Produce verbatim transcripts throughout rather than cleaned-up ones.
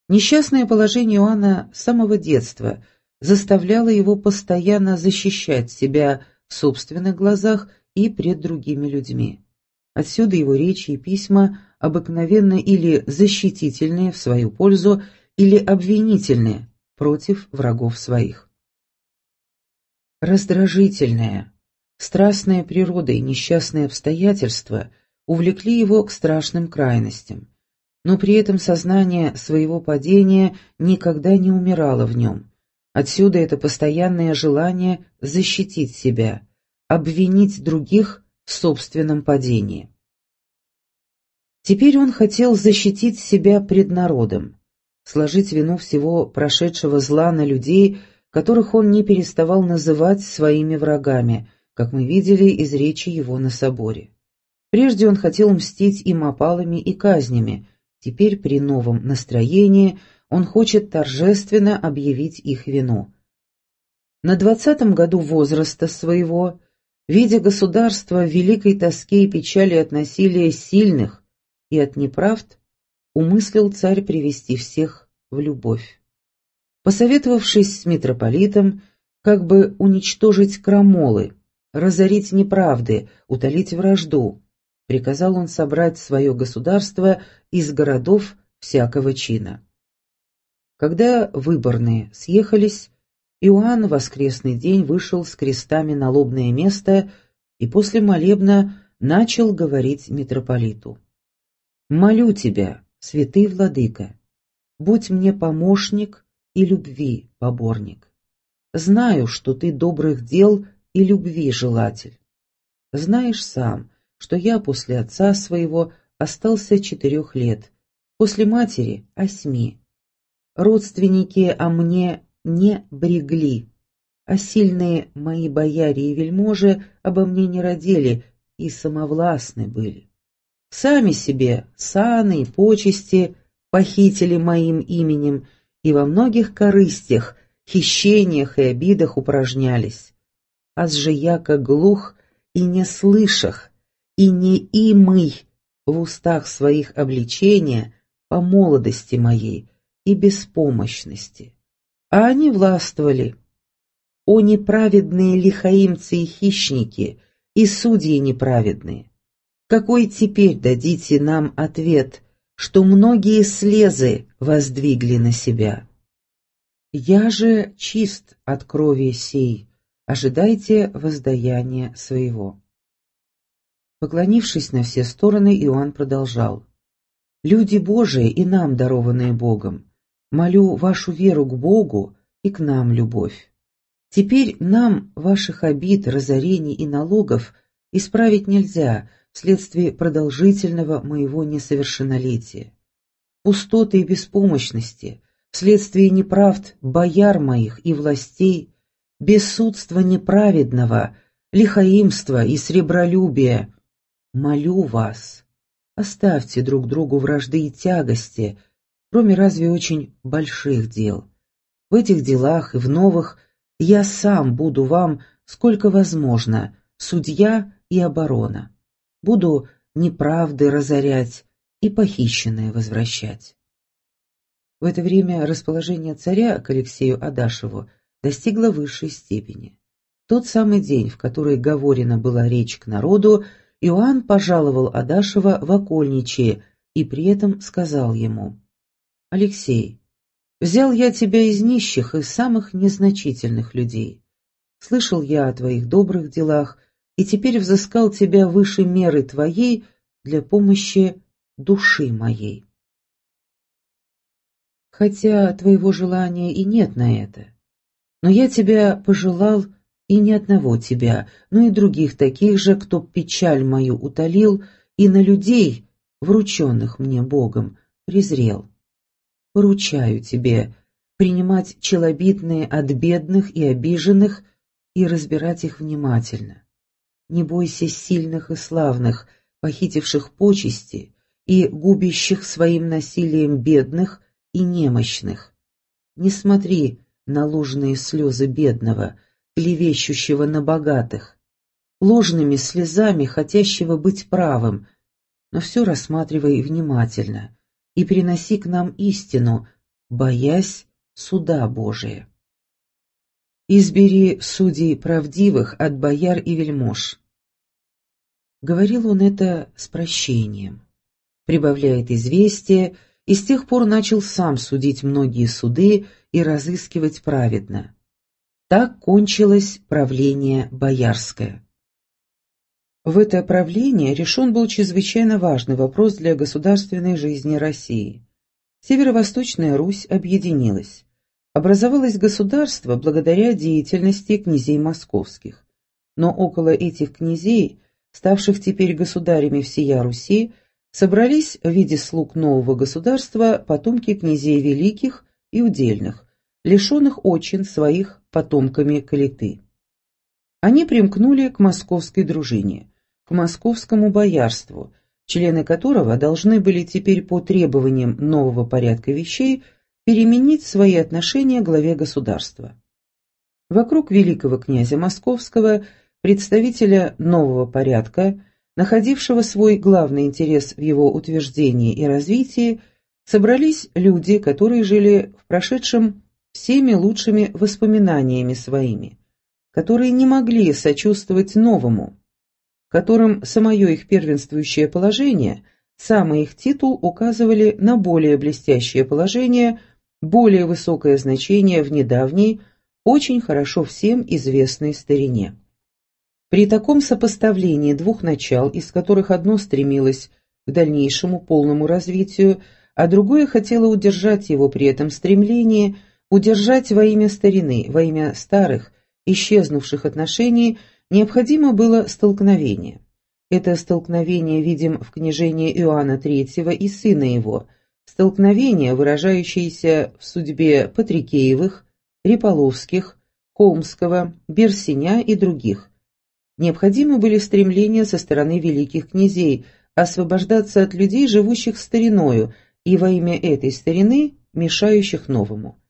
Несчастное положение Иоанна с самого детства заставляло его постоянно защищать себя в собственных глазах и пред другими людьми. Отсюда его речи и письма обыкновенно или защитительные в свою пользу, или обвинительные против врагов своих. Раздражительная, страстная природа и несчастные обстоятельства увлекли его к страшным крайностям, но при этом сознание своего падения никогда не умирало в нем. Отсюда это постоянное желание защитить себя, обвинить других в собственном падении. Теперь он хотел защитить себя пред народом, сложить вину всего прошедшего зла на людей, которых он не переставал называть своими врагами, как мы видели из речи его на соборе. Прежде он хотел мстить им опалами и казнями, теперь при новом настроении он хочет торжественно объявить их вину. На двадцатом году возраста своего, видя государство в великой тоске и печали от насилия сильных и от неправд, умыслил царь привести всех в любовь. Посоветовавшись с митрополитом, как бы уничтожить крамолы, разорить неправды, утолить вражду, приказал он собрать свое государство из городов всякого чина. Когда выборные съехались, Иоанн в воскресный день вышел с крестами на лобное место и после молебна начал говорить митрополиту: «Молю тебя, святый владыка, будь мне помощник и любви поборник. Знаю, что ты добрых дел и любви желатель. Знаешь сам, что я после отца своего остался четырех лет, после матери — осьми. Родственники о мне не брегли, а сильные мои бояре и вельможи обо мне не родили и самовластны были. Сами себе саны и почести похитили моим именем и во многих корыстях, хищениях и обидах упражнялись. Аз же яко глух и не слышах, и не имый в устах своих обличения по молодости моей и беспомощности. А они властвовали. О неправедные лихаимцы и хищники, и судьи неправедные! Какой теперь дадите нам ответ, что многие слезы воздвигли на себя? Я же чист от крови сей, ожидайте воздаяния своего». Поклонившись на все стороны, Иоанн продолжал: «Люди Божии и нам, дарованные Богом, молю вашу веру к Богу и к нам любовь. Теперь нам ваших обид, разорений и налогов исправить нельзя вследствие продолжительного моего несовершеннолетия. Пустоты и беспомощности, вследствие неправд бояр моих и властей, бессудства неправедного, лихаимства и сребролюбия. Молю вас, оставьте друг другу вражды и тягости, кроме разве очень больших дел. В этих делах и в новых я сам буду вам, сколько возможно, судья и оборона. Буду неправды разорять и похищенное возвращать». В это время расположение царя к Алексею Адашеву достигло высшей степени. В тот самый день, в который говорена была речь к народу, Иоанн пожаловал Адашева в окольничье и при этом сказал ему: «Алексей, взял я тебя из нищих и самых незначительных людей. Слышал я о твоих добрых делах и теперь взыскал тебя выше меры твоей для помощи души моей. Хотя твоего желания и нет на это, но я тебя пожелал и не одного тебя, но и других таких же, кто печаль мою утолил и на людей, врученных мне Богом, презрел. Поручаю тебе принимать челобитные от бедных и обиженных и разбирать их внимательно. Не бойся сильных и славных, похитивших почести и губящих своим насилием бедных и немощных. Не смотри на ложные слезы бедного, клевещущего на богатых, ложными слезами хотящего быть правым, но все рассматривай внимательно и приноси к нам истину, боясь суда Божия. «Избери судей правдивых от бояр и вельмож». Говорил он это с прощением. Прибавляет известие, и с тех пор начал сам судить многие суды и разыскивать праведно. Так кончилось правление боярское. В это правление решен был чрезвычайно важный вопрос для государственной жизни России. Северо-Восточная Русь объединилась. Образовалось государство благодаря деятельности князей московских. Но около этих князей, ставших теперь государями всея Руси, собрались в виде слуг нового государства потомки князей великих и удельных, лишенных очин своих потомками калиты. Они примкнули к московской дружине, к московскому боярству, члены которого должны были теперь по требованиям нового порядка вещей переменить свои отношения к главе государства. Вокруг великого князя Московского, представителя нового порядка, находившего свой главный интерес в его утверждении и развитии, собрались люди, которые жили в прошедшем всеми лучшими воспоминаниями своими, которые не могли сочувствовать новому, которым самое их первенствующее положение, самый их титул указывали на более блестящее положение, более высокое значение в недавней, очень хорошо всем известной старине. При таком сопоставлении двух начал, из которых одно стремилось к дальнейшему полному развитию, а другое хотело удержать его при этом стремлении, удержать во имя старины, во имя старых, исчезнувших отношений, необходимо было столкновение. Это столкновение видим в княжении Иоанна Третьего и сына его, столкновение, выражающееся в судьбе Патрикеевых, Реполовских, Холмского, Берсеня и других. Необходимы были стремления со стороны великих князей освобождаться от людей, живущих стариною, и во имя этой старины, мешающих новому.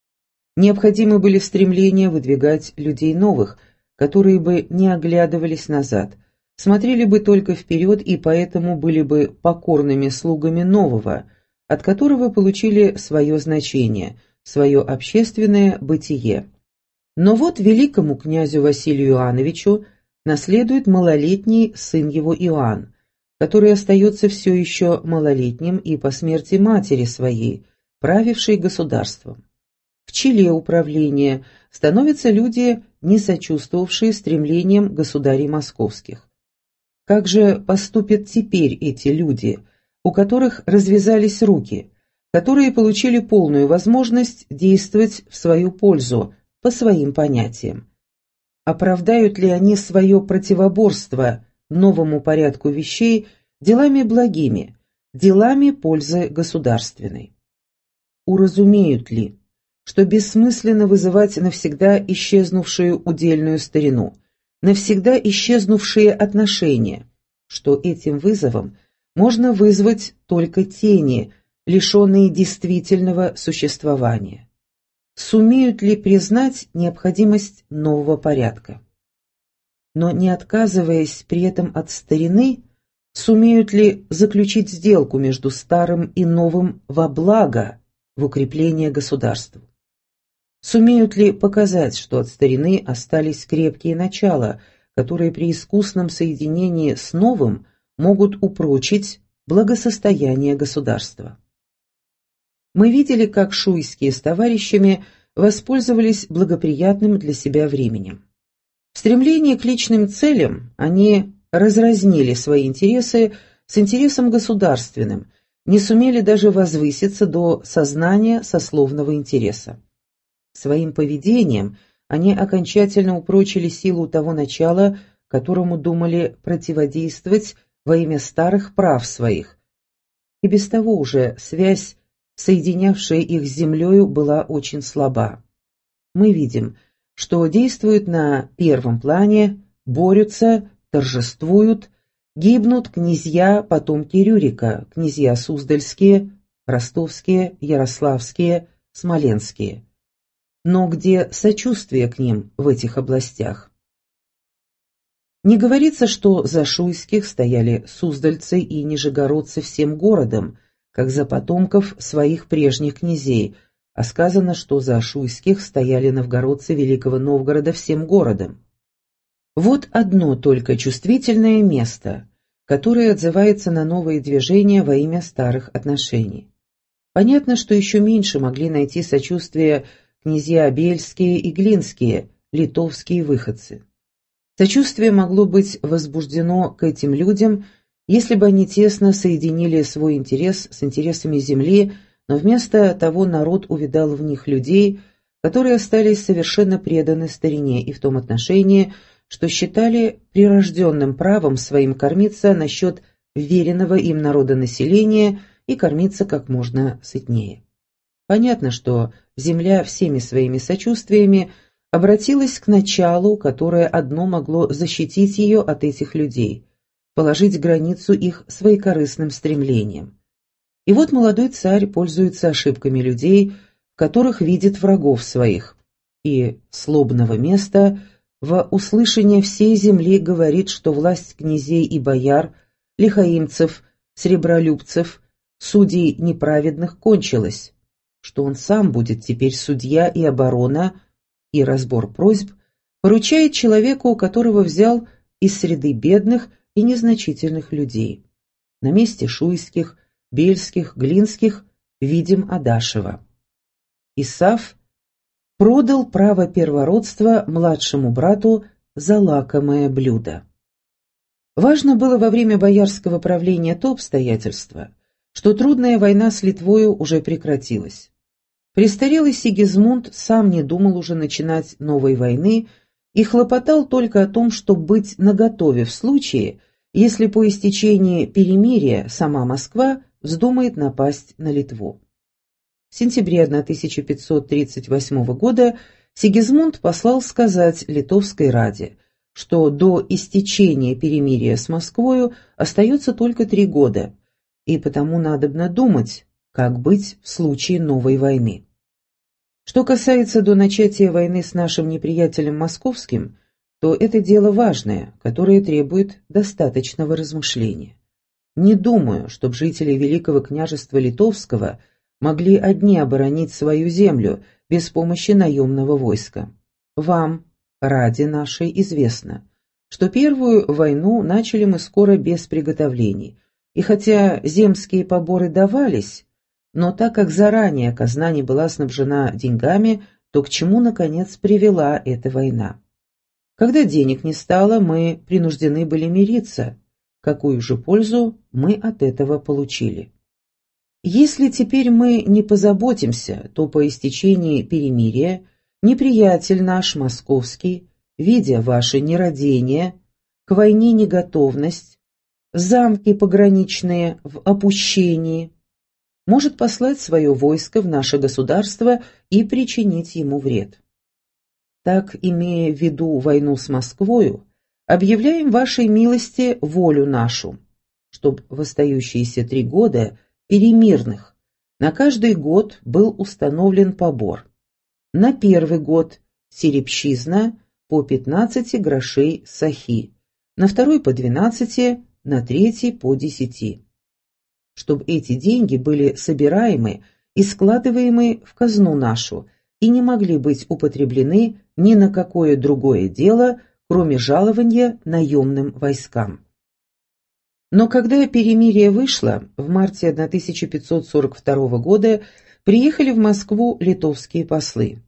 Необходимы были стремления выдвигать людей новых, которые бы не оглядывались назад, смотрели бы только вперед и поэтому были бы покорными слугами нового, от которого получили свое значение, свое общественное бытие. Но вот великому князю Василию Иоанновичу наследует малолетний сын его Иоанн, который остается все еще малолетним и по смерти матери своей, правившей государством. В челе управления становятся люди, не сочувствовавшие стремлениям государей московских. Как же поступят теперь эти люди, у которых развязались руки, которые получили полную возможность действовать в свою пользу, по своим понятиям? Оправдают ли они свое противоборство новому порядку вещей делами благими, делами пользы государственной? Уразумеют ли, что бессмысленно вызывать навсегда исчезнувшую удельную старину, навсегда исчезнувшие отношения, что этим вызовом можно вызвать только тени, лишенные действительного существования? Сумеют ли признать необходимость нового порядка? Но не отказываясь при этом от старины, сумеют ли заключить сделку между старым и новым во благо, в укрепление государства? Сумеют ли показать, что от старины остались крепкие начала, которые при искусном соединении с новым могут упрочить благосостояние государства? Мы видели, как шуйские с товарищами воспользовались благоприятным для себя временем. В стремлении к личным целям они разразнили свои интересы с интересом государственным, не сумели даже возвыситься до сознания сословного интереса. Своим поведением они окончательно упрочили силу того начала, которому думали противодействовать во имя старых прав своих. И без того уже связь, соединявшая их с землею, была очень слаба. Мы видим, что действуют на первом плане, борются, торжествуют, гибнут князья, потомки Рюрика, князья Суздальские, Ростовские, Ярославские, Смоленские. Но где сочувствие к ним в этих областях? Не говорится, что за шуйских стояли суздальцы и нижегородцы всем городом, как за потомков своих прежних князей, а сказано, что за шуйских стояли новгородцы Великого Новгорода всем городом. Вот одно только чувствительное место, которое отзывается на новые движения во имя старых отношений. Понятно, что еще меньше могли найти сочувствие князья Бельские и Глинские, литовские выходцы. Сочувствие могло быть возбуждено к этим людям, если бы они тесно соединили свой интерес с интересами земли, но вместо того народ увидал в них людей, которые остались совершенно преданы старине и в том отношении, что считали прирожденным правом своим кормиться насчет веренного им народонаселения и кормиться как можно сытнее. Понятно, что земля всеми своими сочувствиями обратилась к началу, которое одно могло защитить ее от этих людей, положить границу их своекорыстным стремлениям. И вот молодой царь пользуется ошибками людей, в которых видит врагов своих, и с лобного места во услышание всей земли говорит, что власть князей и бояр, лихаимцев, сребролюбцев, судей неправедных кончилась, что он сам будет теперь судья и оборона, и разбор просьб поручает человеку, которого взял из среды бедных и незначительных людей. На месте шуйских, бельских, глинских видим Адашева. Исав продал право первородства младшему брату за лакомое блюдо. Важно было во время боярского правления то обстоятельство, что трудная война с Литвою уже прекратилась. Престарелый Сигизмунд сам не думал уже начинать новой войны и хлопотал только о том, чтобы быть наготове в случае, если по истечении перемирия сама Москва вздумает напасть на Литву. В сентябре тысяча пятьсот тридцать восьмого года Сигизмунд послал сказать Литовской Раде, что до истечения перемирия с Москвою остается только три года, и потому надобно думать, как быть в случае новой войны. Что касается до начатия войны с нашим неприятелем московским, то это дело важное, которое требует достаточного размышления. Не думаю, чтоб жители Великого княжества Литовского могли одни оборонить свою землю без помощи наемного войска. Вам, Раде нашей, известно, что первую войну начали мы скоро без приготовлений, и хотя земские поборы давались, но так как заранее казна не была снабжена деньгами, то к чему, наконец, привела эта война? Когда денег не стало, мы принуждены были мириться. Какую же пользу мы от этого получили? Если теперь мы не позаботимся, то по истечении перемирия неприятель наш московский, видя ваше нерадение, к войне неготовность, замки пограничные в опущении, может послать свое войско в наше государство и причинить ему вред. Так, имея в виду войну с Москвою, объявляем вашей милости волю нашу, чтоб в остающиеся три года перемирных на каждый год был установлен побор. На первый год серебщизна по пятнадцати грошей сахи, на второй по двенадцати, на третий по десяти. Чтоб эти деньги были собираемы и складываемы в казну нашу и не могли быть употреблены ни на какое другое дело, кроме жалования наемным войскам. Но когда перемирие вышло, в марте тысяча пятьсот сорок второго года приехали в Москву литовские послы.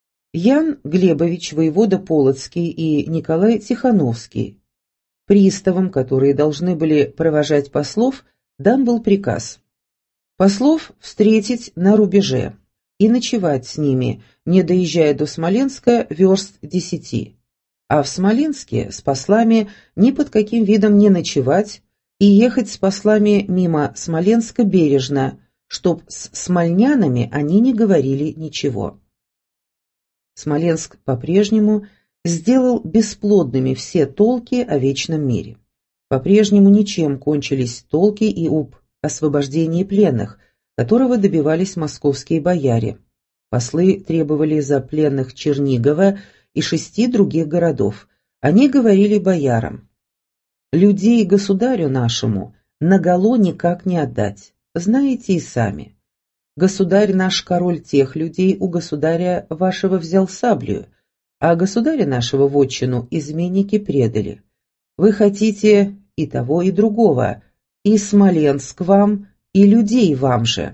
Ян Глебович, воевода Полоцкий, и Николай Тихановский. Приставам, которые должны были провожать послов, дан был приказ послов встретить на рубеже и ночевать с ними, не доезжая до Смоленска верст десяти, а в Смоленске с послами ни под каким видом не ночевать и ехать с послами мимо Смоленска бережно, чтоб с смольнянами они не говорили ничего. Смоленск по-прежнему сделал бесплодными все толки о вечном мире. По-прежнему ничем кончились толки и об освобождении пленных, которого добивались московские бояре. Послы требовали за пленных Чернигова и шести других городов. Они говорили боярам: «Людей государю нашему наголо никак не отдать, знаете и сами. Государь наш король тех людей у государя вашего взял саблю, а государя нашего вотчину изменники предали. Вы хотите и того, и другого, и Смоленск вам, и людей вам же».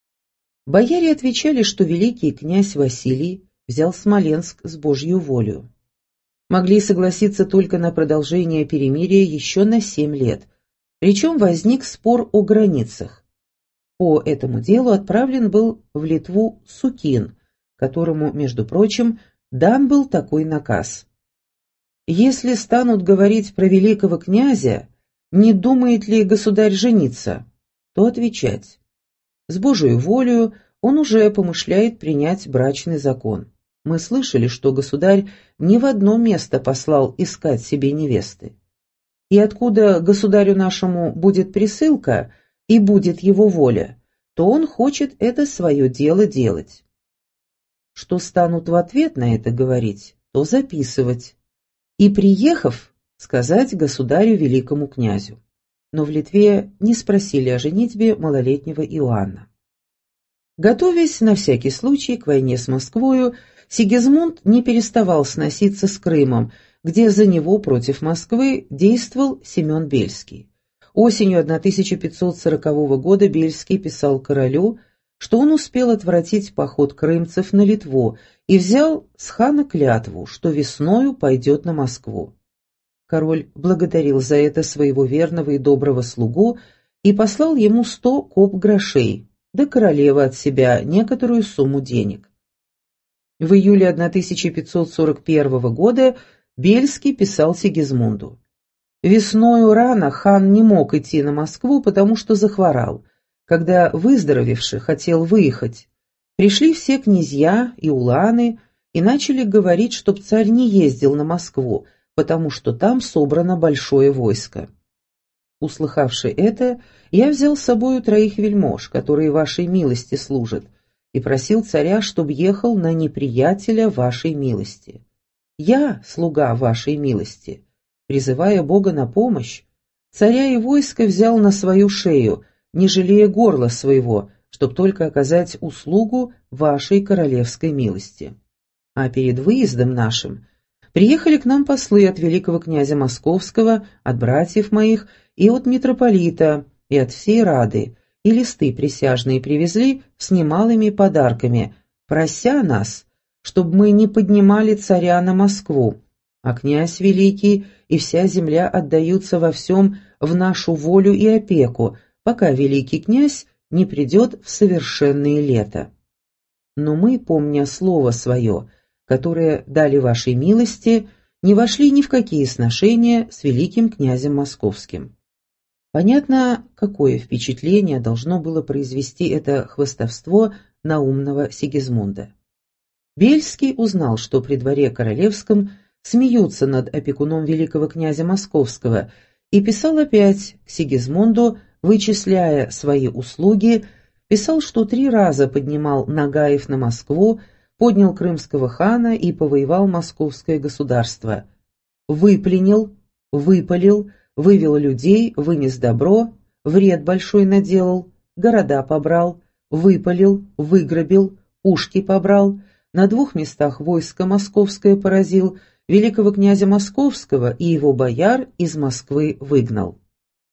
Бояре отвечали, что великий князь Василий взял Смоленск с Божью волею. Могли согласиться только на продолжение перемирия еще на семь лет, причем возник спор о границах. По этому делу отправлен был в Литву Сукин, которому, между прочим, дан был такой наказ. Если станут говорить про великого князя, не думает ли государь жениться, то отвечать: с Божией волею он уже помышляет принять брачный закон. Мы слышали, что государь не в одно место послал искать себе невесты. И откуда государю нашему будет присылка и будет его воля, то он хочет это свое дело делать. Что станут в ответ на это говорить, то записывать. И, приехав, сказать государю великому князю. Но в Литве не спросили о женитьбе малолетнего Иоанна. Готовясь на всякий случай к войне с Москвою, Сигизмунд не переставал сноситься с Крымом, где за него против Москвы действовал Семен Бельский. Осенью тысяча пятьсот сорокового года Бельский писал королю, что он успел отвратить поход крымцев на Литву и взял с хана клятву, что весною пойдет на Москву. Король благодарил за это своего верного и доброго слугу и послал ему сто коп грошей, да королева от себя некоторую сумму денег. В июле тысяча пятьсот сорок первого года Бельский писал Сигизмунду: «Весною рано хан не мог идти на Москву, потому что захворал. Когда выздоровевший хотел выехать, пришли все князья и уланы и начали говорить, чтоб царь не ездил на Москву, потому что там собрано большое войско. Услыхавши это, я взял с собою троих вельмож, которые вашей милости служат, и просил царя, чтоб ехал на неприятеля вашей милости. Я, слуга вашей милости, призывая Бога на помощь, царя и войско взял на свою шею, не жалея горла своего, чтоб только оказать услугу вашей королевской милости. А перед выездом нашим приехали к нам послы от великого князя Московского, от братьев моих и от митрополита, и от всей рады, и листы присяжные привезли с немалыми подарками, прося нас, чтобы мы не поднимали царя на Москву, а князь великий и вся земля отдаются во всем в нашу волю и опеку, пока великий князь не придет в совершенное лето. Но мы, помня слово свое, которое дали вашей милости, не вошли ни в какие сношения с великим князем Московским». Понятно, какое впечатление должно было произвести это хвастовство на умного Сигизмунда. Бельский узнал, что при дворе королевском смеются над опекуном великого князя Московского, и писал опять к Сигизмунду, вычисляя свои услуги, писал, что три раза поднимал Нагаев на Москву, поднял крымского хана и повоевал московское государство. Выпленил, выпалил, вывел людей, вынес добро, вред большой наделал, города побрал, выпалил, выграбил, пушки побрал, на двух местах войско московское поразил, великого князя Московского и его бояр из Москвы выгнал.